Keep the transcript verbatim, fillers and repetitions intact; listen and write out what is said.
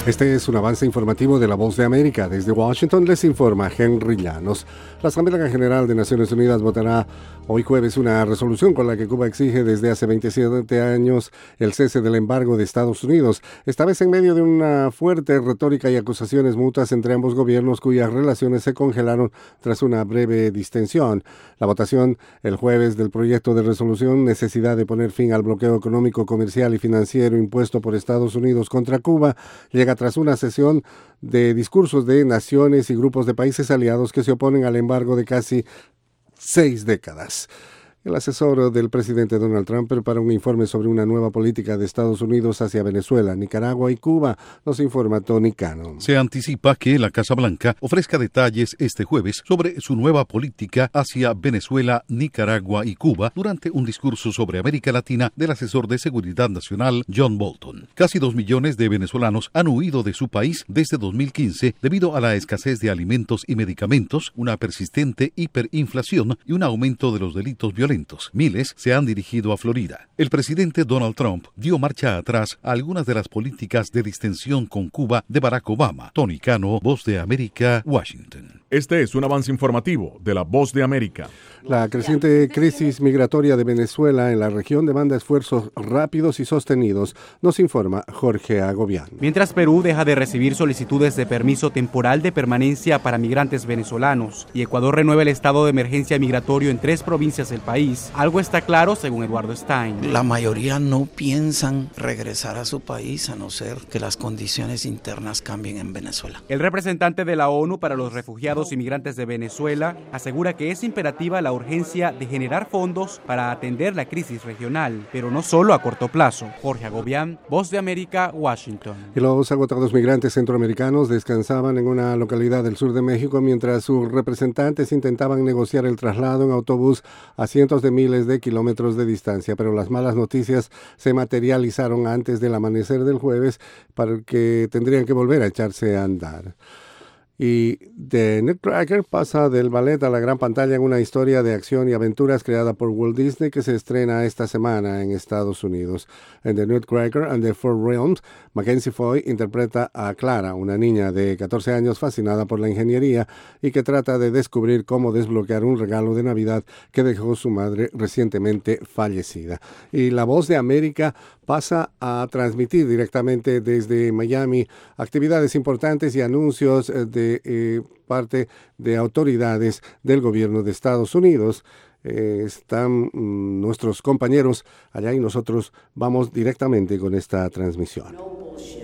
Este es un avance informativo de La Voz de América. Desde Washington les informa Henry Llanos. La Asamblea General de Naciones Unidas votará hoy jueves una resolución con la que Cuba exige desde hace veintisiete años el cese del embargo de Estados Unidos, esta vez en medio de una fuerte retórica y acusaciones mutuas entre ambos gobiernos cuyas relaciones se congelaron tras una breve distensión. La votación el jueves del proyecto de resolución Necesidad de poner fin al bloqueo económico, comercial y financiero impuesto por Estados Unidos contra Cuba llega tras una sesión de discursos de naciones y grupos de países aliados que se oponen al embargo de casi seis décadas. El asesor del presidente Donald Trump prepara un informe sobre una nueva política de Estados Unidos hacia Venezuela, Nicaragua y Cuba, nos informa Tony Cano. Se anticipa que la Casa Blanca ofrezca detalles este jueves sobre su nueva política hacia Venezuela, Nicaragua y Cuba durante un discurso sobre América Latina del asesor de Seguridad Nacional John Bolton. Casi dos millones de venezolanos han huido de su país desde dos mil quince debido a la escasez de alimentos y medicamentos, una persistente hiperinflación y un aumento de los delitos violentos. Miles se han dirigido a Florida. El presidente Donald Trump dio marcha atrás a algunas de las políticas de distensión con Cuba de Barack Obama. Tony Cano, Voz de América, Washington. Este es un avance informativo de la Voz de América. La creciente crisis migratoria de Venezuela en la región demanda esfuerzos rápidos y sostenidos, nos informa Jorge Agobián. Mientras Perú deja de recibir solicitudes de permiso temporal de permanencia para migrantes venezolanos y Ecuador renueva el estado de emergencia migratorio en tres provincias del país, algo está claro según Eduardo Stein. La mayoría no piensan regresar a su país a no ser que las condiciones internas cambien en Venezuela. El representante de la ONU para los refugiados y migrantes de Venezuela asegura que es imperativa la urgencia de generar fondos para atender la crisis regional, pero no solo a corto plazo. Jorge Agobián, Voz de América, Washington. Y los agotados migrantes centroamericanos descansaban en una localidad del sur de México mientras sus representantes intentaban negociar el traslado en autobús a cientos de miles de kilómetros de distancia, pero las malas noticias se materializaron antes del amanecer del jueves para que tendrían que volver a echarse a andar. Y The Nutcracker pasa del ballet a la gran pantalla en una historia de acción y aventuras creada por Walt Disney que se estrena esta semana en Estados Unidos. En The Nutcracker and the Four Realms, Mackenzie Foy interpreta a Clara, una niña de catorce años fascinada por la ingeniería y que trata de descubrir cómo desbloquear un regalo de Navidad que dejó su madre recientemente fallecida. Y La Voz de América pasa a transmitir directamente desde Miami actividades importantes y anuncios de Eh, parte de autoridades del gobierno de Estados Unidos. Eh, están mm, nuestros compañeros allá y nosotros vamos directamente con esta transmisión.